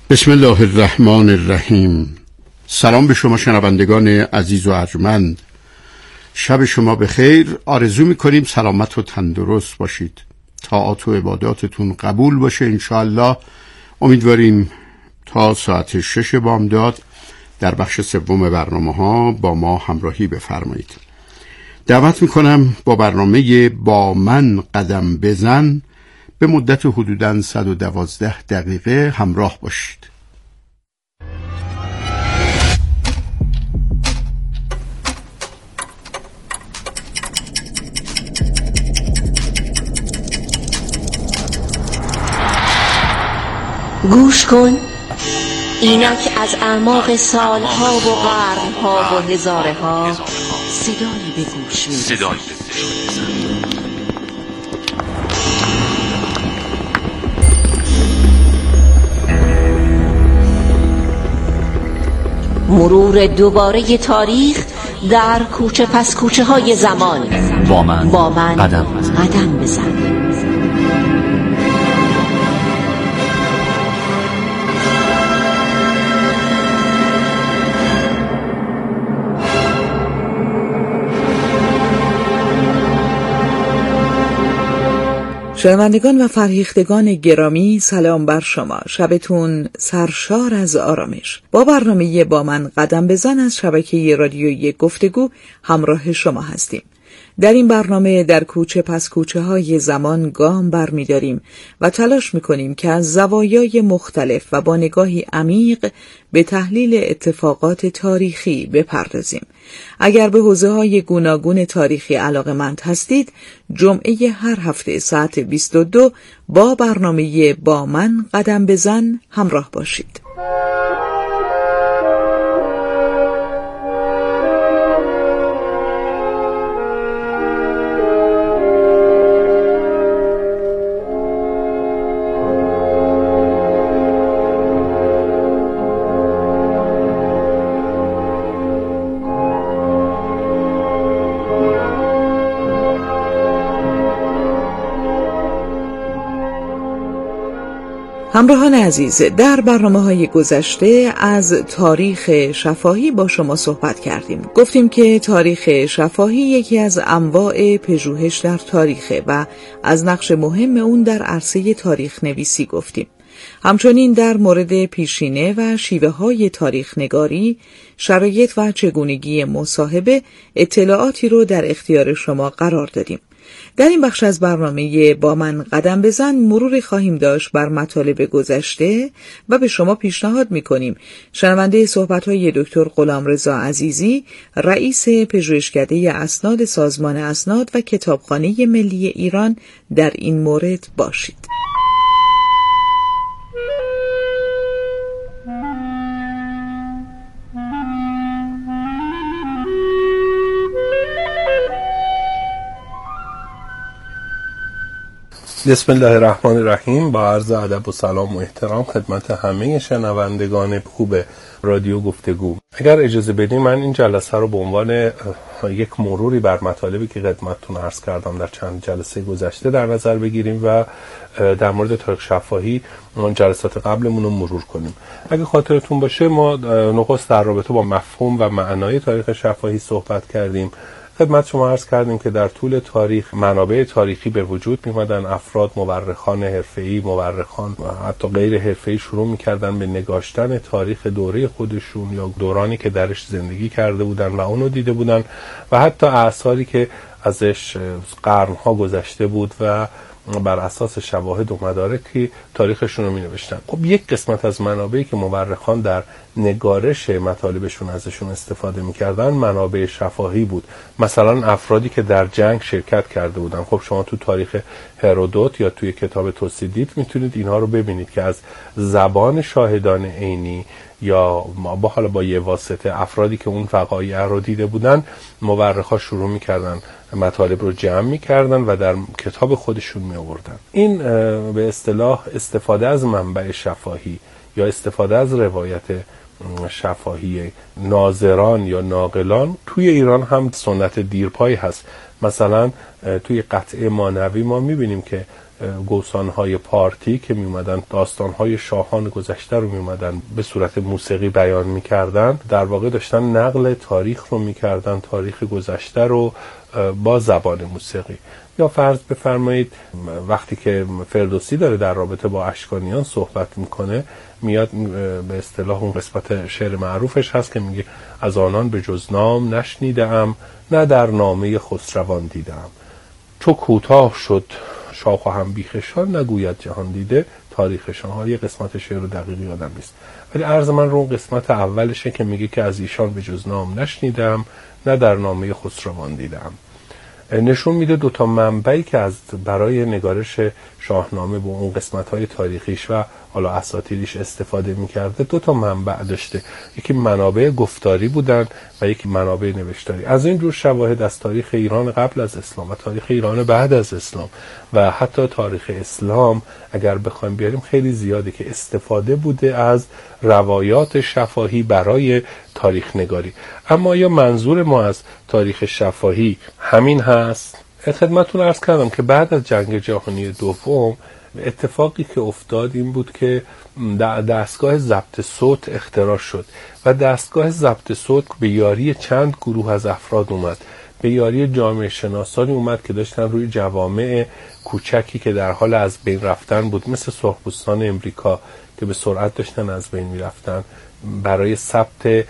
بسم الله الرحمن الرحیم. سلام به شما شنوندگان عزیز و ارجمند. شب شما بخیر. آرزو میکنیم سلامت و تندرست باشید. طاعات و عباداتتون قبول باشه انشاءالله. امیدواریم تا ساعت 6 بامداد در بخش سوم برنامه ها با ما همراهی بفرمایید. دعوت میکنم با برنامه با من قدم بزن به مدت حدوداً 112 دقیقه همراه باشید. گوش کن، اینک از اعماق سالها و قرنها و هزارها صدایی به گوش می‌رسد. مرور دوباره تاریخ در کوچه پس کوچه های زمان. با من قدم بزن. شنوندگان و فرهیختگان گرامی، سلام بر شما. شبتون سرشار از آرامش. با برنامه با من قدم بزن از شبکه رادیویی گفتگو همراه شما هستیم. در این برنامه در کوچه پس کوچه های زمان گام برمی‌داریم و تلاش می‌کنیم که از زوایای مختلف و با نگاهی عمیق به تحلیل اتفاقات تاریخی بپردازیم. اگر به حوزه‌های گوناگون تاریخی علاقه‌مند هستید، جمعه هر هفته ساعت 22 با برنامه با من قدم بزن همراه باشید. همراهان عزیز، در برنامه‌های گذشته از تاریخ شفاهی با شما صحبت کردیم. گفتیم که تاریخ شفاهی یکی از انواع پژوهش در تاریخه و از نقش مهم اون در عرصه تاریخ نویسی گفتیم. همچنین در مورد پیشینه و شیوه‌های تاریخ نگاری، شرایط و چگونگی مصاحبه اطلاعاتی رو در اختیار شما قرار دادیم. در این بخش از برنامه با من قدم بزن مروری خواهیم داشت بر مطالب گذشته و به شما پیشنهاد می‌کنیم شنونده صحبت‌های دکتر غلامرضا عزیزی، رئیس پژوهشکده اسناد سازمان اسناد و کتابخانه ملی ایران در این مورد باشید. بسم الله الرحمن الرحیم. با عرض ادب و سلام و احترام خدمت همه شنوندگان خوب رادیو گفتگو. اگر اجازه بدین من این جلسه رو به عنوان یک مروری بر مطالبی که خدمتتون عرض کردم در چند جلسه گذشته در نظر بگیریم و در مورد تاریخ شفاهی جلسات قبلمون رو مرور کنیم. اگه خاطرتون باشه ما نخست در رابطه با مفهوم و معنای تاریخ شفاهی صحبت کردیم. خدمت شما عرض کردیم که در طول تاریخ منابع تاریخی به وجود می‌آمدن، افراد مورخان حرفه‌ای، مورخان و حتی غیر حرفه‌ای شروع می‌کردن به نگاشتن تاریخ دوره خودشون یا دورانی که درش زندگی کرده بودن و اونو دیده بودن و حتی آثاری که ازش قرن‌ها گذشته بود و بر اساس شواهد و مدارکی تاریخشون رو می‌نوشتن. خب یک قسمت از منابعی که مورخان در نگارش مطالبشون ازشون استفاده می‌کردن منابع شفاهی بود. مثلا افرادی که در جنگ شرکت کرده بودن. خب شما تو تاریخ هرودوت یا توی کتاب توسیدیت میتونید اینها رو ببینید که از زبان شاهدان عینی یا با یه واسطه افرادی که اون وقایع رو دیده بودن مورخا شروع می‌کردن مطالب رو جمع می‌کردن و در کتاب خودشون می‌آوردن. این به اصطلاح استفاده از منبع شفاهی یا استفاده از روایت شفاهی ناظران یا ناقلان توی ایران هم سنت دیرپایی هست. مثلا توی قطعه مانوی ما می‌بینیم که گوسانهای پارتی که می اومدن داستانهای شاهان گذشته رو می اومدن به صورت موسیقی بیان می کردن، در واقع داشتن نقل تاریخ رو می کردن، تاریخ گذشته رو با زبان موسیقی. یا فرض بفرمایید وقتی که فردوسی داره در رابطه با اشکانیان صحبت میکنه، میاد به اصطلاح اون قسمت شعر معروفش هست که میگه از آنان به جز نام نشنیدم، نه در نامه خسروان دیدم. چو کوتاه شد شاخ و هم بیخشان، نگوید جهان دیده تاریخشان. ها یه قسمت شعر رو دقیقی یادم نیست، ولی عرض من رو اون قسمت اولشه که میگه که از ایشان به جز نام نشنیدم، نه در نامه خسروان دیدم. نشون میده دوتا منبعی که از برای نگارش شاهنامه با اون قسمت‌های تاریخیش و حالا اساطیریش استفاده میکرده، دوتا منبع داشته، یکی منابع گفتاری بودن و یکی منابع نوشتاری. از این جور شواهد از تاریخ ایران قبل از اسلام و تاریخ ایران بعد از اسلام و حتی تاریخ اسلام اگر بخوایم بیاریم خیلی زیاده که استفاده بوده از روایات شفاهی برای تاریخ نگاری. اما یا منظور ما از تاریخ شفاهی همین هست؟ خدمتتون عرض کردم که بعد از جنگ جهانی دوم اتفاقی که افتاد این بود که دستگاه ضبط صوت اختراع شد و دستگاه ضبط صوت به یاری چند گروه از افراد اومد، به یاری جامعه شناسانی اومد که داشتن روی جوامع کوچکی که در حال از بین رفتن بود، مثل سرخپوستان امریکا که به سرعت داشتن از بین میرفتن، برای ثبت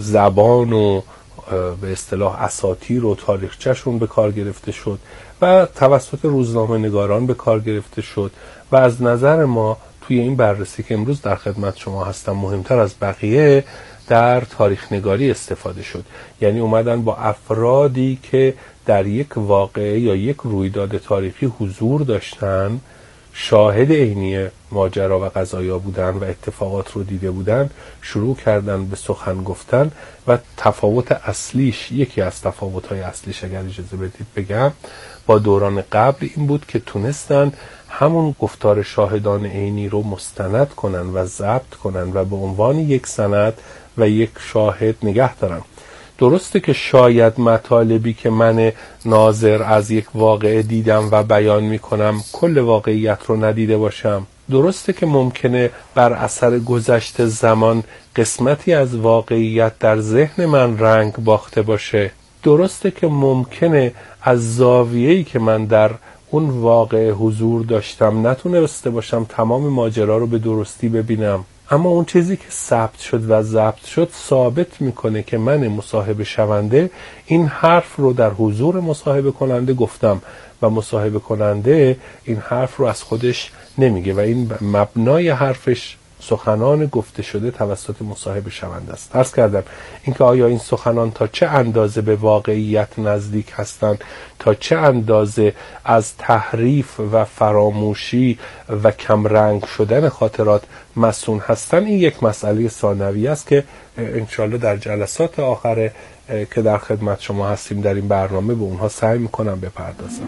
زبان و به اصطلاح اساطیر و تاریخچه‌شون به کار گرفته شد و توسط روزنامه نگاران به کار گرفته شد و از نظر ما توی این بررسی که امروز در خدمت شما هستم مهمتر از بقیه در تاریخ نگاری استفاده شد. یعنی اومدن با افرادی که در یک واقعه یا یک رویداد تاریخی حضور داشتن، شاهد عینی ماجرا و قضایا بودن و اتفاقات رو دیده بودن، شروع کردن به سخن گفتن و تفاوت اصلیش، یکی از تفاوت‌های اصلیش اگر اجازه بدید بگم، با دوران قبل این بود که تونستن همون گفتار شاهدان عینی رو مستند کنن و ضبط کنن و به عنوان یک سند و یک شاهد نگه دارن. درسته که شاید مطالبی که من ناظر از یک واقعه دیدم و بیان میکنم کل واقعیت رو ندیده باشم. درسته که ممکنه بر اثر گذشت زمان قسمتی از واقعیت در ذهن من رنگ باخته باشه. درسته که ممکنه از زاویه‌ای که من در اون واقعه حضور داشتم نتونسته باشم تمام ماجرا رو به درستی ببینم. اما اون چیزی که ثبت شد و ضبط شد ثابت میکنه که من مصاحبه شونده این حرف رو در حضور مصاحبه کننده گفتم و مصاحبه کننده این حرف رو از خودش نمیگه و این مبنای حرفش سخنان گفته شده توسط مصاحبه شونده است. عرض کردم اینکه آیا این سخنان تا چه اندازه به واقعیت نزدیک هستند، تا چه اندازه از تحریف و فراموشی و کمرنگ شدن خاطرات مسئول هستند، این یک مسئله ثانوی است که انشالله در جلسات آخر که در خدمت شما هستیم در این برنامه به اونها سعی میکنم بپردازم.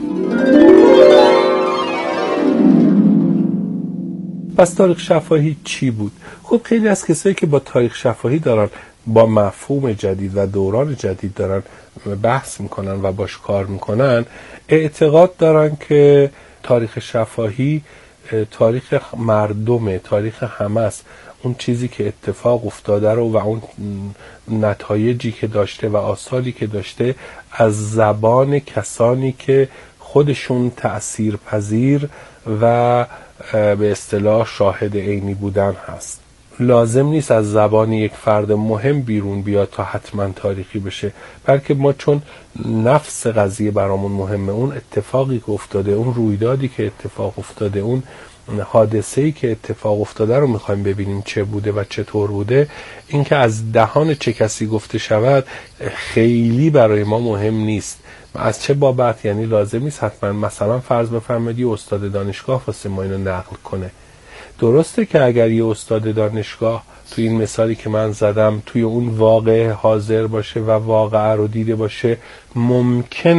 پس تاریخ شفاهی چی بود؟ خب خیلی از کسایی که با تاریخ شفاهی دارن با مفهوم جدید و دوران جدید دارن بحث میکنن و باش کار میکنن اعتقاد دارن که تاریخ شفاهی تاریخ مردمه، تاریخ همه است. اون چیزی که اتفاق افتاده رو و اون نتایجی که داشته و آثاری که داشته از زبان کسانی که خودشون تأثیر پذیر و به اصطلاح شاهد عینی بودن هست. لازم نیست از زبان یک فرد مهم بیرون بیاد تا حتما تاریخی بشه، بلکه ما چون نفس قضیه برامون مهمه، اون اتفاقی که افتاده، اون رویدادی که اتفاق افتاده، اون حادثه‌ای که اتفاق افتاده رو میخوایم ببینیم چه بوده و چطور بوده. این که از دهان چه کسی گفته شود خیلی برای ما مهم نیست. از چه بابت؟ یعنی لازم نیست حتما مثلا فرض بفرمایید یه استاد دانشگاه واسه ما اینو نقل کنه. درسته که اگر یه استاد دانشگاه توی این مثالی که من زدم توی اون واقعه حاضر باشه و واقعه رو دیده باشه، ممکنه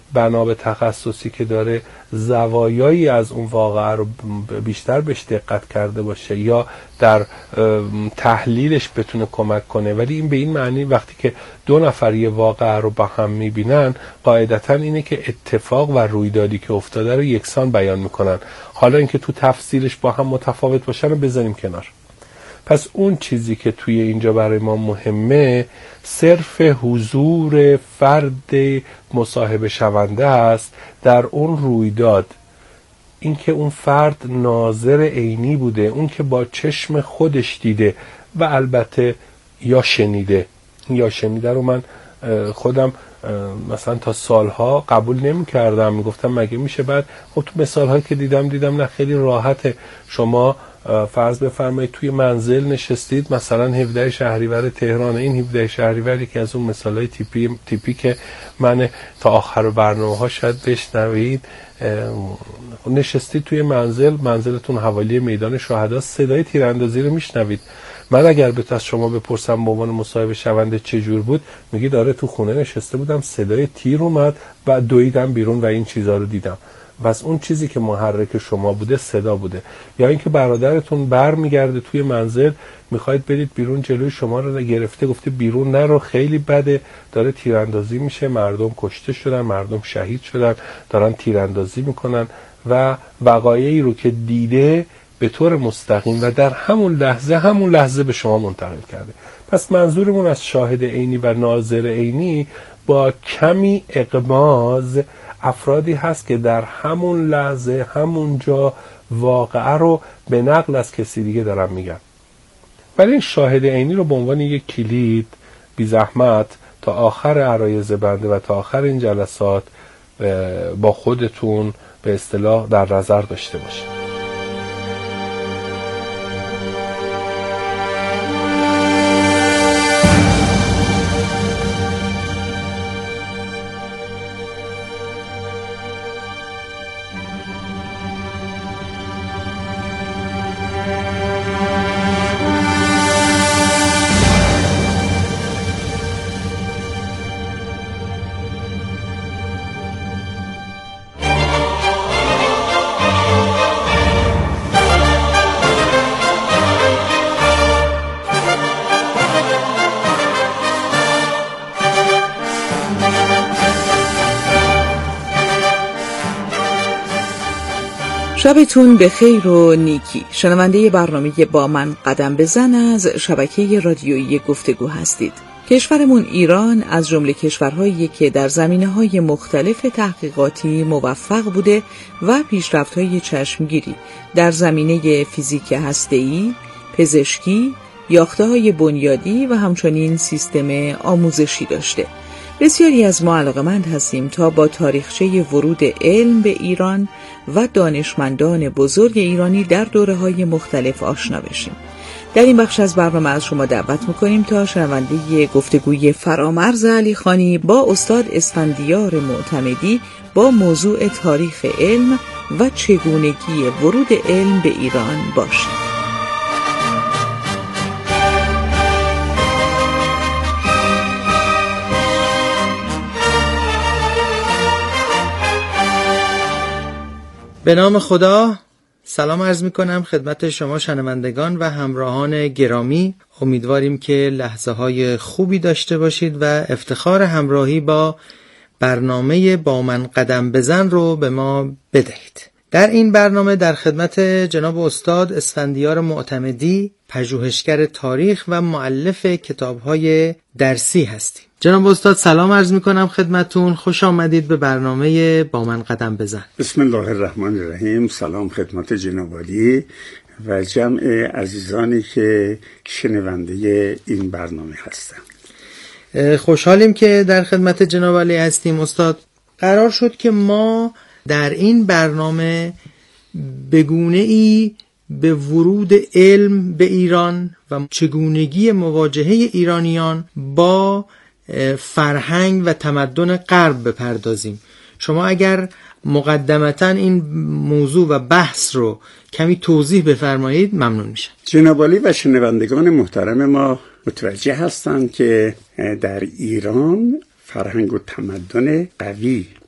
بنا به تخصصی که داره زوایایی از اون واقعه رو بیشتر بهش دقت کرده باشه یا در تحلیلش بتونه کمک کنه. ولی این به این معنی وقتی که دو نفر یه واقعه رو با هم میبینن قاعدتاً اینه که اتفاق و رویدادی که افتاده رو یکسان بیان میکنن. حالا اینکه تو تفسیرش با هم متفاوت باشن رو بذاریم کنار. پس اون چیزی که توی اینجا برای ما مهمه صرف حضور فرد مصاحبه شونده است در اون رویداد. اینکه اون فرد ناظر عینی بوده، اون که با چشم خودش دیده و البته یا شنیده. یا شنیده رو من خودم مثلا تا سالها قبول نمی کردم، می گفتم مگه میشه. بعد خب تو مثالهایی که دیدم نه خیلی راحته. شما فرض بفرمایید توی منزل نشستید، مثلا 17 شهریور تهران. این 17 شهریور یکی از اون مثالهای تیپی که من تا آخر برنامه ها شاید بشنوید. نشستید توی منزلتون حوالی میدان شهدا، صدای تیراندازی رو میشنوید. من اگر از شما بپرسم به عنوان مصاحبه شونده چه جور بود، میگی داره تو خونه نشسته بودم، صدای تیر اومد و دویدم بیرون و این چیزا رو دیدم. بس اون چیزی که محرک شما بوده صدا بوده. یا اینکه برادرتون برمیگرده توی منزل، میخواید برید بیرون، جلوی شما رو گرفته گفته بیرون نرو، خیلی بده، داره تیراندازی میشه، مردم کشته شدن، مردم شهید شدن، دارن تیراندازی میکنن و وقایعی رو که دیده به طور مستقیم و در همون لحظه به شما منتقل کرده. پس منظورمون از شاهد عینی و ناظر عینی با کمی اغماض افرادی هست که در همون لحظه همون جا واقعه رو به نقل از کسی دیگه دارن میگن. ولی این شاهد عینی رو به عنوان یک کلید بی زحمت تا آخر عرایض بنده و تا آخر این جلسات با خودتون به اصطلاح در نظر داشته باشید. شبتون به خیر و نیکی. شنونده برنامه با من قدم بزن از شبکه رادیویی گفتگو هستید. کشورمون ایران از جمله کشورهایی که در زمینه‌های مختلف تحقیقاتی موفق بوده و پیشرفت‌های چشمگیری در زمینه فیزیک هسته‌ای، پزشکی، یافته‌های بنیادی و همچنین سیستم آموزشی داشته. بسیاری از ما علاقه‌مند هستیم تا با تاریخچه ورود علم به ایران و دانشمندان بزرگ ایرانی در دوره‌های مختلف آشنا بشیم. در این بخش از برنامه از شما دعوت می‌کنیم تا شنونده گفتگوی فرامرز علیخانی با استاد اسفندیار معتمدی با موضوع تاریخ علم و چگونگی ورود علم به ایران باشید. به نام خدا، سلام عرض می کنم خدمت شما شنوندگان و همراهان گرامی. امیدواریم که لحظه های خوبی داشته باشید و افتخار همراهی با برنامه با من قدم بزن رو به ما بدهید. در این برنامه در خدمت جناب استاد اسفندیار معتمدی، پژوهشگر تاریخ و مؤلف کتاب‌های درسی هستیم. جناب استاد سلام عرض می‌کنم خدمتتون، خوش آمدید به برنامه با من قدم بزن. بسم الله الرحمن الرحیم. سلام خدمت جناب عالی و جمع عزیزانی که شنونده این برنامه هستند. خوشحالیم که در خدمت جناب عالی هستیم. استاد، قرار شد که ما در این برنامه به گونه‌ای به ورود علم به ایران و چگونگی مواجهه ایرانیان با فرهنگ و تمدن غرب بپردازیم. شما اگر مقدمتاً این موضوع و بحث رو کمی توضیح بفرمایید ممنون میشم. جناب عالی و شنوندگان محترم ما متوجه هستند که در ایران فرهنگ و تمدن قوی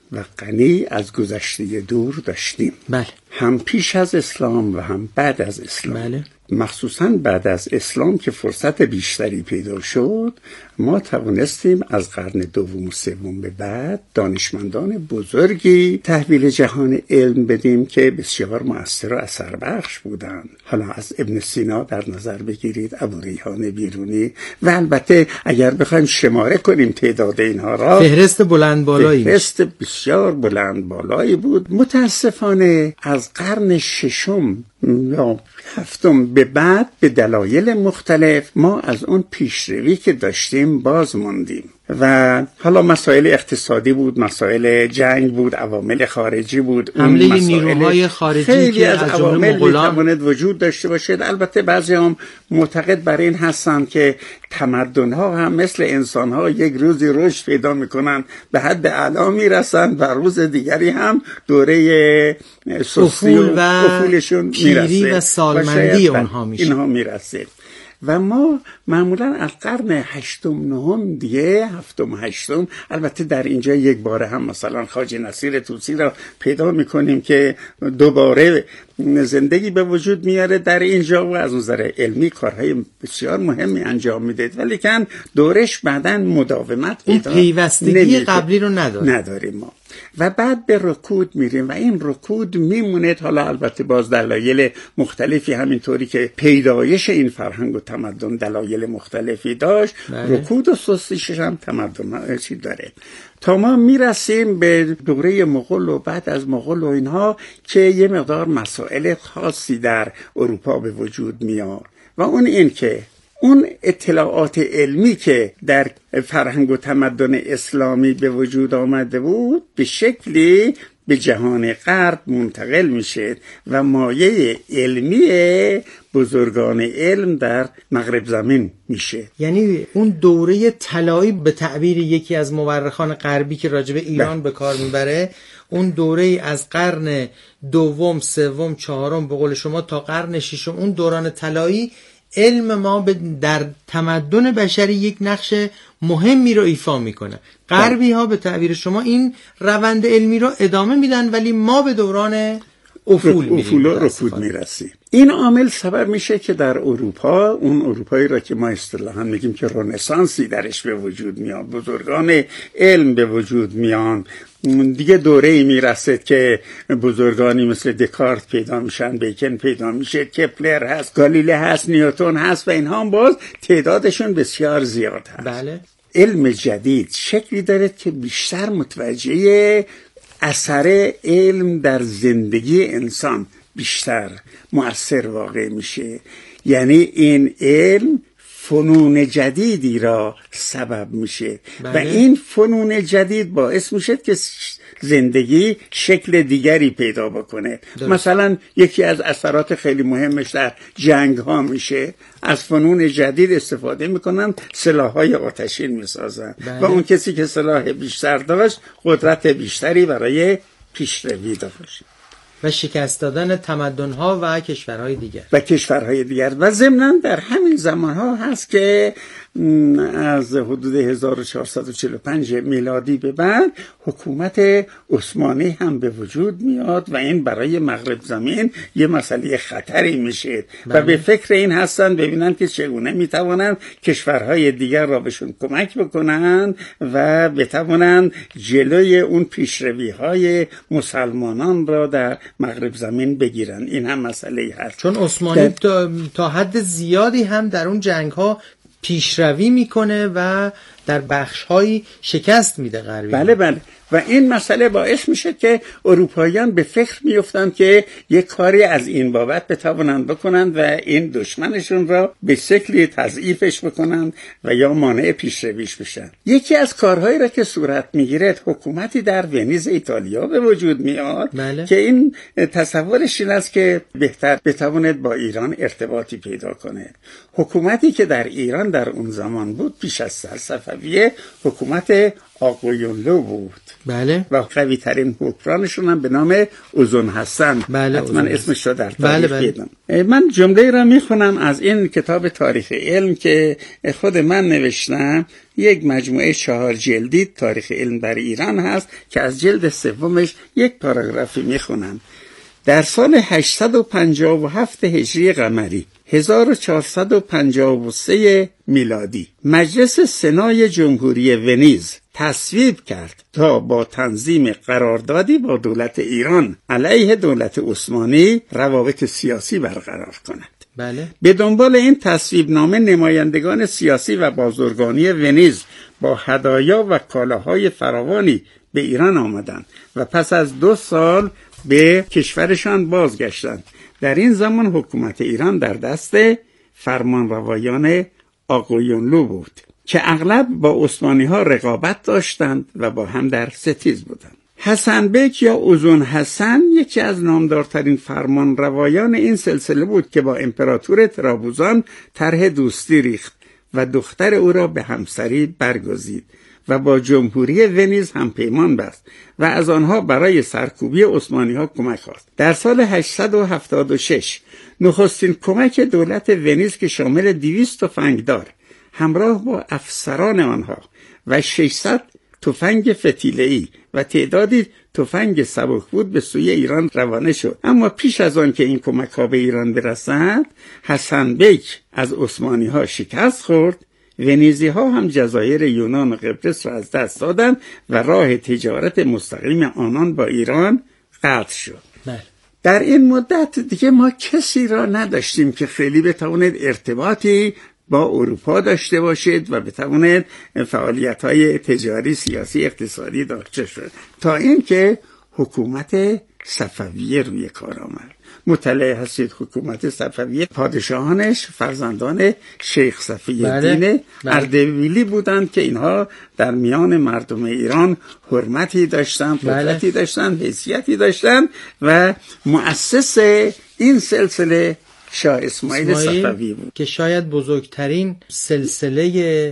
و غنی از گذشته دور داشتیم. بله. هم پیش از اسلام و هم بعد از اسلام. بله. مخصوصا بعد از اسلام که فرصت بیشتری پیدا شد، ما توانستیم از قرن دوم و سوم به بعد دانشمندان بزرگی تحویل جهان علم بدیم که بسیار مؤثر و اثر بخش بودند. حالا از ابن سینا در نظر بگیرید، ابو ریحان بیرونی، و البته اگر بخوایم شماره کنیم تعداد اینها را، فهرست بلند بالایی، فهرست بسیار بلند بالایی بود. متاسفانه از قرن ششم یا هفتم به بعد به دلایل مختلف ما از اون پیشروی که داشتیم باز موندیم و حالا مسائل اقتصادی بود، مسائل جنگ بود، عوامل خارجی بود، حمله نیروهای خارجی خیلی که از عوامل میتواند وجود داشته باشد. البته بعضی هم معتقد بر این هستند که تمدن‌ها هم مثل انسان‌ها یک روزی رشد پیدا می‌کنند، به حد اعلا میرسند و روز دیگری هم دوره سستی و افولشون میرسه و سالمندی اونها میشه. اینها میرسه و ما معمولا از قرن هشتم نهم دیگه، هفتم هشتم، البته در اینجا یک باره هم مثلا خواجه نصیر طوسی را پیدا میکنیم که دوباره زندگی به وجود میاره در اینجا و از نظر علمی کارهای بسیار مهمی انجام میده، ولی کن دورش بعداً مداومت پیدا پیوستگی قبلی رو نداریم ما. و بعد به رکود میریم و این رکود میمونه. حالا البته باز دلایل مختلفی، همینطوری که پیدایش این فرهنگ و تمدن دلایل مختلفی داشت، رکود و سستیش هم تمدن چی داره، تا ما میرسیم به دوره مغول و بعد از مغول و اینها که یه مقدار مسائل خاصی در اروپا به وجود میاد و اون این که اون اطلاعات علمی که در فرهنگ و تمدن اسلامی به وجود آمده بود به شکلی به جهان غرب منتقل میشه و مایه علمی بزرگان علم در مغرب زمین میشه. یعنی اون دوره طلایی به تعبیر یکی از مورخان غربی که راجع به ایران به کار میبره، اون دوره از قرن دوم، سوم، چهارم به قول شما تا قرن ششم، اون دوران طلایی علم ما در تمدن بشری یک نقش مهمی رو ایفا میکنه. غربی ها به تعبیر شما این روند علمی رو ادامه میدن ولی ما به دوران افول و رکود میرسیم. این عامل سبب میشه که در اروپا، اون اروپایی را که ما اصطلاحاً میگیم که رنسانسی درش به وجود میاد، بزرگان علم به وجود میان، دیگه دوره‌ای میرسه که بزرگانی مثل دکارت پیدا میشن، بیکن پیدا میشه، کپلر هست، گالیله هست، نیوتن هست و اینها هم باز تعدادشون بسیار زیاد هست. بله. علم جدید شکلی داره که بیشتر متوجه اثر علم در زندگی انسان بیشتر مؤثر واقع میشه. یعنی این علم فنون جدیدی را سبب میشه. بله. و این فنون جدید باعث میشه که زندگی شکل دیگری پیدا بکنه. مثلا یکی از اثرات خیلی مهمش در جنگ ها میشه، از فنون جدید استفاده میکنن، سلاح‌های آتشین میسازن. بله. و اون کسی که سلاح بیشتر داشت قدرت بیشتری برای پیشروی داشت و شکست دادن تمدن‌ها و کشورهای دیگر. و ضمناً در همین زمان‌ها هست که از حدود 1445 میلادی به بعد حکومت عثمانی هم به وجود میاد و این برای مغرب زمین یه مسئله خطری میشه. و به فکر این هستن ببینن که چگونه میتوانن کشورهای دیگر را بهشون کمک بکنن و بتوانن جلوی اون پیشروی‌های مسلمانان را در مغرب زمین بگیرن. این هم مسئله هست، چون عثمانی تا حد زیادی هم در اون جنگ‌ها پیشروی میکنه و در بخش‌هایی شکست میده غربی. بله. و این مسئله باعث میشه که اروپاییان به فکر میفتن که یک کاری از این بابت بتوانند بکنند و این دشمنشون را به شکلی تضعیفش بکنند و یا مانع پیشرویش بشن. یکی از کارهایی را که صورت میگیره، حکومتی در ونیز ایتالیا به وجود میاد. بله. که این تصورش این است که بهتر بتواند با ایران ارتباطی پیدا کنه. حکومتی که در ایران در اون زمان بود پیش از صفویه، حکومت آقویونلو بود. بله. و قوی ترین حکمرانشون هم به نام اوزون حسن. بله. حتما اسمش رو در بله تاریخ بله. من جمله را میخونم از این کتاب تاریخ علم که خود من نوشتم. یک مجموعه 4 جلدی تاریخ علم در ایران هست که از جلد سومش یک پاراگرافی میخونم. در سال 857 هجری قمری 1453 میلادی مجلس سنای جمهوری ونیز تصویب کرد تا با تنظیم قراردادی با دولت ایران علیه دولت عثمانی روابط سیاسی برقرار کند. بله. به دنبال این تصویب نامه نمایندگان سیاسی و بازرگانی ونیز با هدایا و کالاهای فراوانی به ایران آمدند و پس از 2 سال به کشورشان بازگشتند. در این زمان حکومت ایران در دست فرمانروایان آقویونلو بود که اغلب با عثمانی ها رقابت داشتند و با هم در ستیز بودند. حسن بیک یا اوزون حسن یکی از نامدارترین فرمانروایان این سلسله بود که با امپراتور ترابوزان طرح دوستی ریخت و دختر او را به همسری برگزید و با جمهوری ونیز هم پیمان بست و از آنها برای سرکوبی عثمانی ها کمک خواست. در سال 876 نخستین کمک دولت ونیز که شامل 200 تفنگدار همراه با افسران آنها و 600 تفنگ فتیله‌ای و تعدادی تفنگ سبکبود به سوی ایران روانه شد. اما پیش از آن که این کمک ها به ایران برسند، حسن بیک از عثمانی ها شکست خورد. ونیزی ها هم جزایر یونان و قبرس را از دست دادند و راه تجارت مستقیم آنان با ایران قطع شد. در این مدت دیگه ما کسی را نداشتیم که خیلی بتواند ارتباطی با اروپا داشته باشید و بتواند فعالیت‌های تجاری، سیاسی، اقتصادی داشته شد تا اینکه حکومت صفویه روی کار آمد. مطلع هستید حکومت صفویه پادشاهانش فرزندان شیخ صفی الدین اردبیلی بودند که اینها در میان مردم ایران حرمتی داشتند، قدرتی داشتند، حیثیتی داشتند و مؤسس این سلسله شاه اسماعیل صفوی بود که شاید بزرگترین سلسله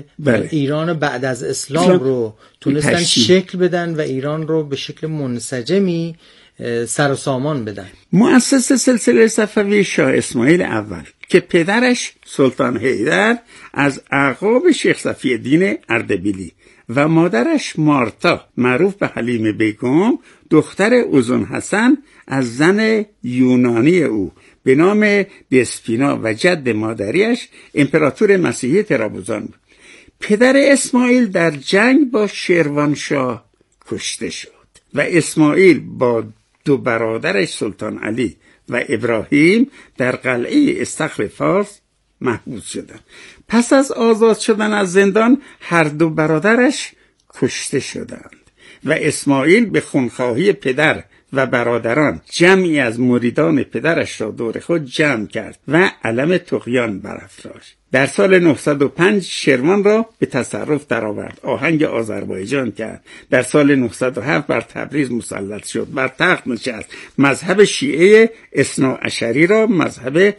ایران بعد از اسلام رو تونستن شکل بدن و ایران رو به شکل منسجمی سر و سامان بدن. مؤسس سلسله صفوی شاه اسماعیل اول که پدرش سلطان حیدر از اعقاب شیخ صفی الدین اردبیلی و مادرش مارتا معروف به حلیمه بیگم دختر اوزون حسن از زن یونانی او به نام دسپینا و جد مادریش امپراتور مسیحی ترابوزان بود. پدر اسماعیل در جنگ با شیروانشاه کشته شد و اسماعیل با 2 برادرش سلطان علی و ابراهیم در قلعه استخر فارس محبوس شدند. پس از آزاد شدن از زندان هر 2 برادرش کشته شدند و اسماعیل به خونخواهی پدر و برادران جمعی از مریدان پدرش را دور خود جمع کرد و علم طغیان برافراشت. در سال 905 شیروان را به تصرف درآورد، آهنگ آذربایجان کرد. در سال 907 بر تبریز مسلط شد، بر تخت نشست، مذهب شیعه اثناعشری را مذهب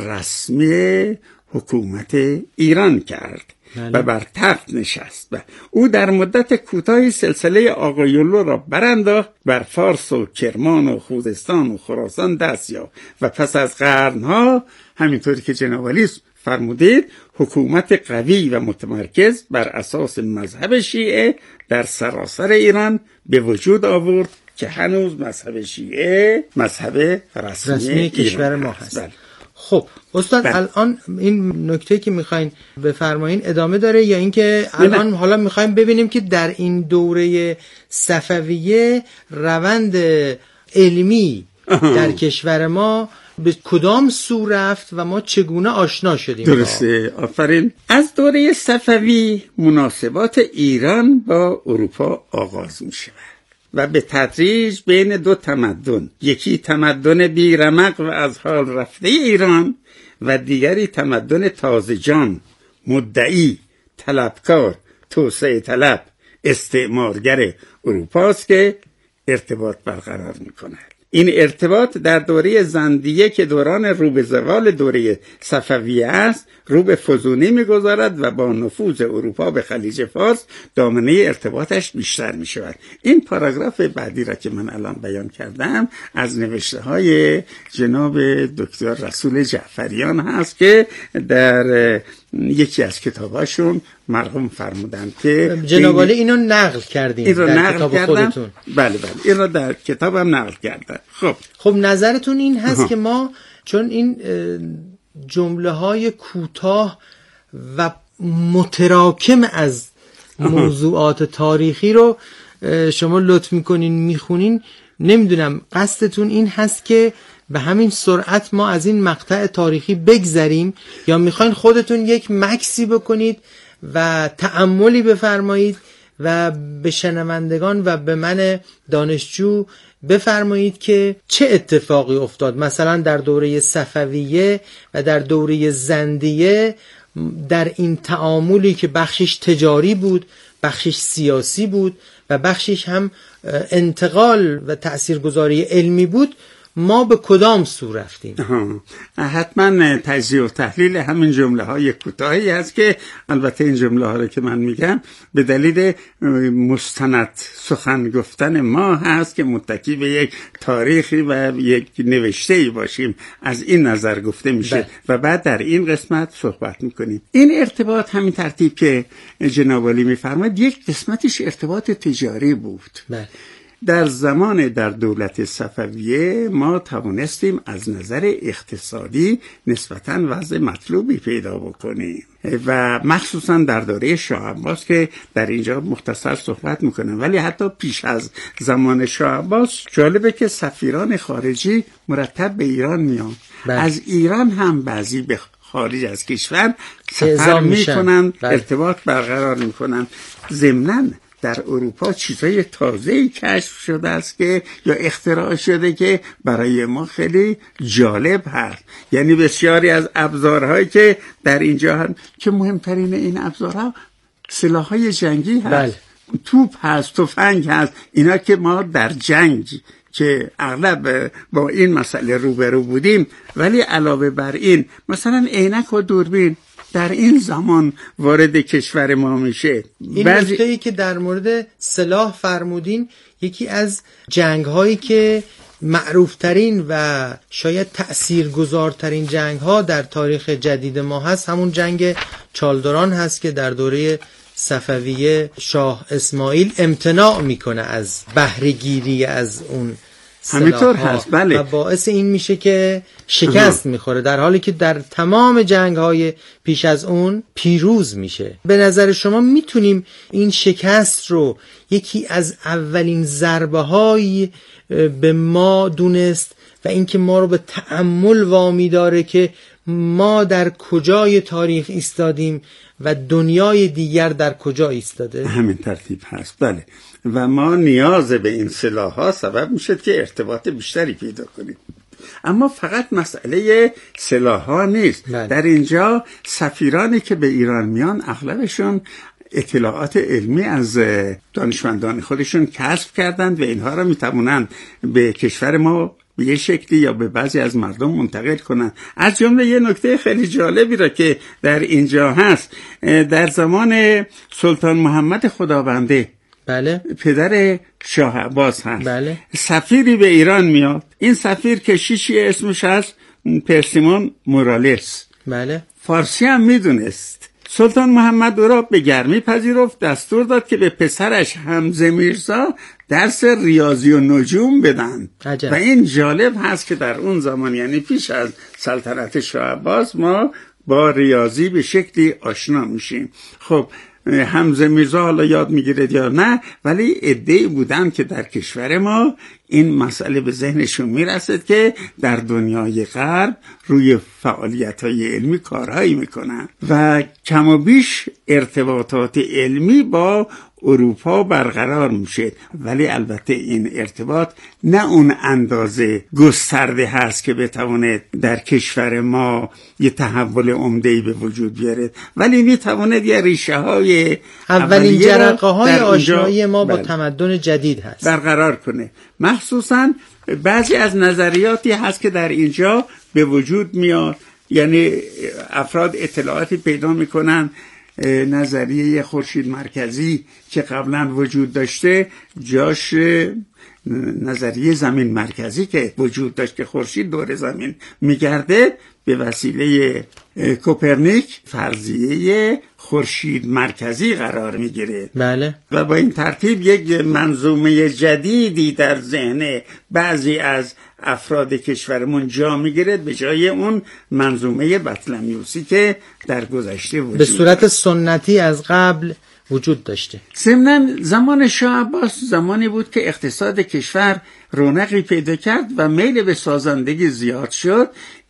رسمی حکومت ایران کرد و بر تخت نشست و او در مدت کوتاهی سلسله آقویونلو را برانداخت، بر فارس و کرمان و خوزستان و خراسان دست یافت و پس از قرنها همینطوری که جناب عالی فرمودید حکومت قوی و متمرکز بر اساس مذهب شیعه در سراسر ایران به وجود آورد که هنوز مذهب شیعه مذهب رسمی کشور ما هست. خب استاد الان این نکته که میخواین بفرمایین ادامه داره یا اینکه الان حالا میخوایم ببینیم که در این دوره صفویه روند علمی در کشور ما به کدام سو رفت و ما چگونه آشنا شدیم؟ درسته، آفرین. از دوره صفوی مناسبات ایران با اروپا آغاز میشه و به تدریج بین 2 تمدن، یکی تمدن بیرمق و از حال رفته ایران و دیگری تمدن تازه‌جان، مدعی، طلبکار، توسعه طلب، استعمارگر اروپاست که ارتباط برقرار میکنه. این ارتباط در دوره زندیه که دوران رو به زوال دوره صفویه است رو به فزونی می‌گذارد و با نفوذ اروپا به خلیج فارس دامنه ارتباطش بیشتر می‌شود. این پاراگراف بعدی را که من الان بیان کردم از نوشته‌های جناب دکتر رسول جعفریان هست که در یکی از کتاباشون مرحوم فرمودند که جناب عالی اینو نقل کردین این در کتاب خودتون. بله این رو در کتابم نقل کردم. خب نظرتون این هست که ما چون این جمله های کوتاه و متراکم از موضوعات تاریخی رو شما لطف میکنین میخونین، نمیدونم قصدتون این هست که به همین سرعت ما از این مقطع تاریخی بگذریم یا میخواین خودتون یک مکسی بکنید و تأملی بفرمایید و به شنوندگان و به من دانشجو بفرمایید که چه اتفاقی افتاد مثلا در دوره صفویه و در دوره زندیه در این تعاملی که بخشش تجاری بود، بخشش سیاسی بود و بخشش هم انتقال و تأثیرگذاری علمی بود، ما به کدام سو رفتیم؟ حتما تجزیه و تحلیل همین جمله های کوتاهی هست که البته این جمله ها رو که من میگم به دلیل مستند سخن گفتن ما هست که متکی به یک تاریخی و یک نوشته‌ای باشیم، از این نظر گفته میشه و بعد در این قسمت صحبت میکنیم. این ارتباط همین ترتیب که جناب عالی میفرماید یک قسمتش ارتباط تجاری بود. در دولت صفویه ما توانستیم از نظر اقتصادی نسبتاً وضع مطلوبی پیدا بکنیم و مخصوصاً در دوره شاه عباس که در اینجا مختصر صحبت میکنم، ولی حتی پیش از زمان شاه عباس جالبه که سفیران خارجی مرتب به ایران میان. از ایران هم بعضی به خارج از کشور سفر میکنن، ارتباط برقرار میکنن. ضمناً در اروپا چیزای تازه‌ای کشف شده است که یا اختراع شده که برای ما خیلی جالب هست. یعنی بسیاری از ابزارهایی که در اینجا هست که مهمترین این ابزارها سلاح‌های جنگی هست. توپ هست، تفنگ هست، اینا که ما در جنگ که اغلب با این مسئله روبرو بودیم، ولی علاوه بر این مثلا عینک و دوربین در این زمان وارد کشور ما میشه. این نکته‌ای که در مورد سلاح فرمودین یکی از جنگ‌هایی که معروفترین و شاید تأثیرگذارترین جنگ‌ها در تاریخ جدید ما هست همون جنگ چالدران هست که در دوره صفویه شاه اسماعیل امتناع میکنه از بهره‌گیری از اون همینطور هست. بله. و باعث این میشه که شکست میخوره در حالی که در تمام جنگ‌های پیش از اون پیروز میشه. به نظر شما میتونیم این شکست رو یکی از اولین ضربه‌های به ما دونست و اینکه ما رو به تأمل وامی داره که ما در کجای تاریخ ایستادیم و دنیای دیگر در کجا ایستاده؟ همین ترتیب هست. بله. و ما نیاز به این سلاح‌ها سبب میشه که ارتباط بیشتری پیدا کنیم. اما فقط مسئله سلاح‌ها نیست. در اینجا سفیرانی که به ایران میان اغلبشون اطلاعات علمی از دانشمندان خودشون کسب کردند و اینها را میتونن به کشور ما به یه شکلی یا به بعضی از مردم منتقل کنن. از جمله یه نکته خیلی جالبی را که در اینجا هست، در زمان سلطان محمد خدابنده بله. پدر شاه عباس هست. بله. سفیری به ایران میاد. این سفیر کشیشی اسمش هست پرسیمون مورالس. بله. فارسی هم میدونست. سلطان محمد او را به گرمی پذیرفت، دستور داد که به پسرش حمزه میرزا درس ریاضی و نجوم بدن. عجب. و این جالب هست که در اون زمان یعنی پیش از سلطنت شاه عباس ما با ریاضی به شکلی آشنا میشیم. خب حمزه میرزا حالا یاد میگیره یا نه، ولی عده‌ای بودن که در کشور ما این مسئله به ذهنشون میرسد که در دنیای غرب روی فعالیت‌های علمی کارهایی میکنن و کم و بیش ارتباطات علمی با اروپا برقرار میشه، ولی البته این ارتباط نه اون اندازه گسترده هست که بتواند در کشور ما یه تحول عمده‌ای به وجود بیاره، ولی میتواند یه ریشه های اولین جرقه های آشنایی ما با تمدن جدید هست برقرار کنه. مخصوصا بعضی از نظریاتی هست که در اینجا به وجود میاد، یعنی افراد اطلاعاتی پیدا میکنن نظریه خورشید مرکزی که قبلا وجود داشته جاش نظریه زمین مرکزی که وجود داشت که خورشید دور زمین میگرده، به وسیله کوپرنیک فرضیه خورشید مرکزی قرار میگیره. بله. و با این ترتیب یک منظومه جدیدی در ذهن بعضی از افراد کشورمون جا میگیره به جای اون منظومه بطلمیوسی که در گذشته وجود به صورت سنتی از قبل وجود داشته. ضمناً زمان شاه عباس زمانی بود که اقتصاد کشور رونقی پیدا کرد و میل به سازندگی زیاد شد.